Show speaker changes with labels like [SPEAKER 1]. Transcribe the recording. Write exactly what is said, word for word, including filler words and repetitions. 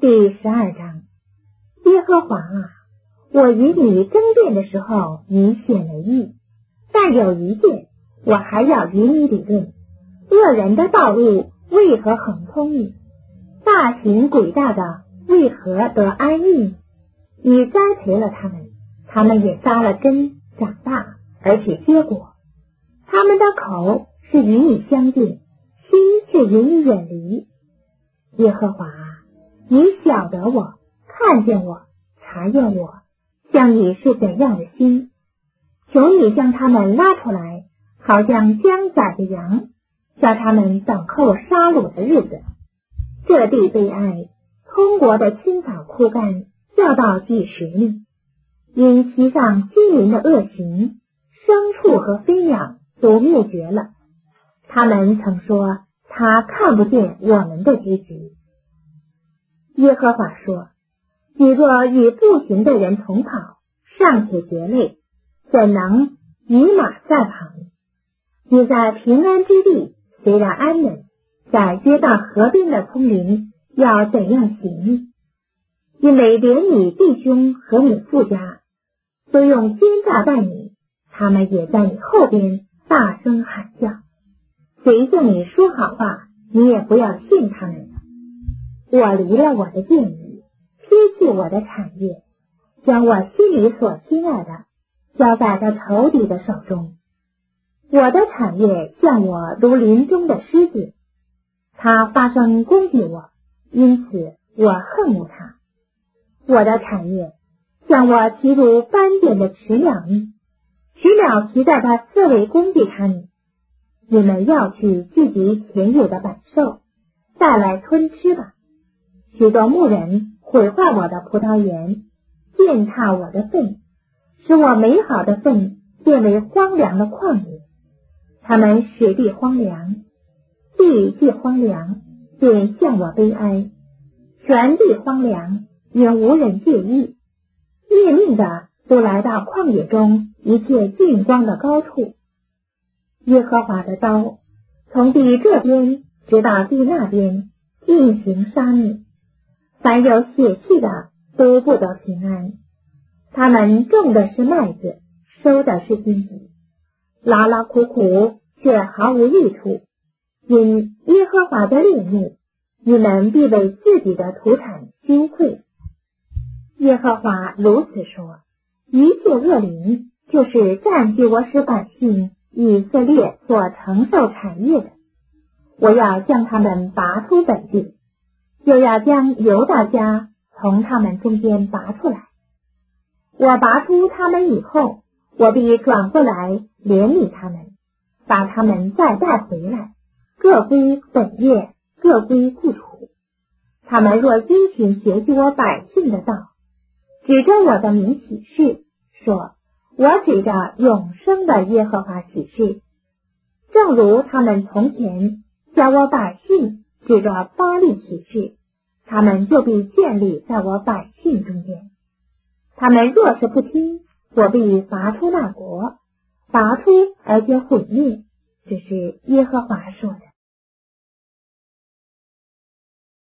[SPEAKER 1] 第十二章。耶和华啊，我与你争辩的时候，你显为义，但有一件，我还要与你理论：恶人的道路为何横通呢？大行诡诈的为何得安逸？你栽培了他们，他们也扎了根，长大，而且结果。他们的口是与你相近，心却与你远离。耶和华啊，你晓得我，看见我，查验我，像你是怎样的心。求你将他们拉出来，好像将宰的羊，叫他们等候杀戮的日子。这地悲哀，通国的青草枯干，要到几时呢？因其上居民的恶行，牲畜和飞鸟都灭绝了。他们曾说，他看不见我们的结局。耶和华说，你若与步行的人同跑，尚且觉累，怎能与马赛跑？你在平安之地虽然安稳，在约旦河边的丛林要怎样行呢？因为连你弟兄和你父家都用奸诈待你，他们也在你后边大声喊叫。谁向你说好话，你也不要信他们。我离了我的建议，撇弃我的产业，将我心里所亲爱的交在他仇敌的手中。我的产业像我如林中的狮子，他发生攻击我，因此我恨恶他。我的产业像我骑如斑点的驰鸟呢，驰鸟骑在他四围攻击他呢。你们要去聚集前有的百兽，带来吞吃吧。许多牧人毁坏我的葡萄园，践踏我的粪，使我美好的粪变为荒凉的旷野。他们使地荒凉，地既荒凉，便向我悲哀。全地荒凉，也无人介意。灭命的都来到旷野中一切近光的高处。耶和华的刀从地这边直到地那边进行杀灭，凡有血气的都不得平安。他们种的是麦子，收的是荆棘，劳劳苦苦却毫无益处。因耶和华的烈怒，你们必为自己的土产羞愧。耶和华如此说：一切恶灵，就是占据我使百姓以色列所承受产业的，我要将他们拔出本地，又要将犹大家从他们中间拔出来。我拔出他们以后，我必转过来怜悯他们，把他们再带回来，各归本业，各归故处。他们若殷勤学习我百姓的道，指着我的名起誓，说我指着永生的耶和华起誓，正如他们从前叫我百姓指着巴力起誓，他们就必建立在我百姓中间。他们若是不听，我必拔出那国，拔出而且毁灭。这是耶和华说的。